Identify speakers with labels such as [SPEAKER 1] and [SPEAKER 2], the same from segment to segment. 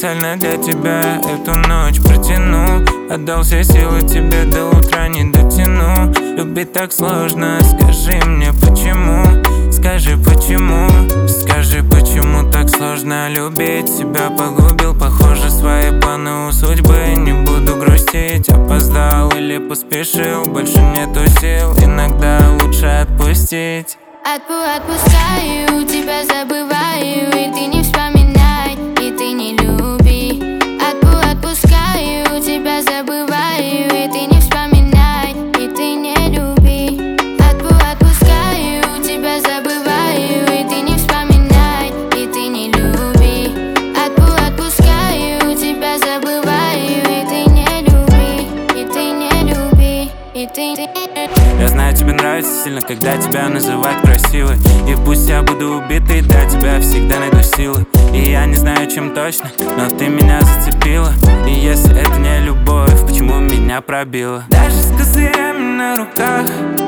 [SPEAKER 1] специально для тебя эту ночь протяну. Отдал все силы тебе, до утра не дотяну. Любить так сложно, скажи мне почему. Скажи почему, скажи почему так сложно любить. Себя погубил, похоже, свои планы у судьбы. Не буду грустить, опоздал или поспешил. Больше нету сил, иногда лучше отпустить.
[SPEAKER 2] Отпускаю, тебя забываю, и ты не вспоминай, и ты не люби. Отпускаю, тебя забываю, и ты не вспоминай, и ты не люби. Отпускаю, тебя забываю, и ты не вспоминай, и ты не люби. Отпускаю, тебя забываю, и ты не люби, и ты не люби, и ты не люби.
[SPEAKER 1] Я знаю, тебе нравится сильно, когда тебя называют красивой. И пусть я буду убитый, для тебя всегда найду силы. И я не знаю, чем точно, но ты меня зацепила. И если это не любовь, почему меня пробила? Даже с козырями на руках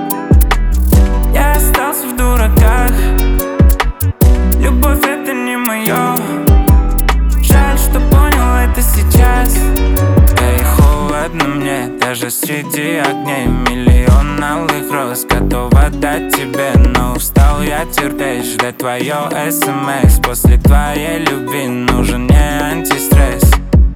[SPEAKER 1] я остался в дураках. Любовь — это не моё. Жаль, что понял это сейчас. Да и холодно мне, даже среди огней. Миллион алых роз готова дать тебе, но устал я терпеть, ждать твое СМС. После твоей любви нужен не антистресс.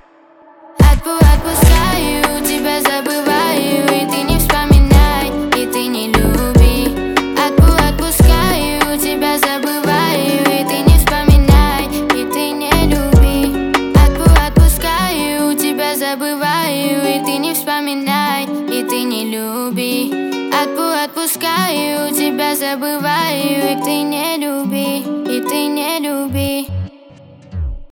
[SPEAKER 2] Отпускаю, тебя забываю, и ты не вспоминай, и ты не люби. Отпускаю, тебя забываю, и ты не вспоминай, и ты не люби. Отпускаю, тебя забываю, и ты не вспоминай, и ты не люби. Отпускаю, тебя забываю, и ты не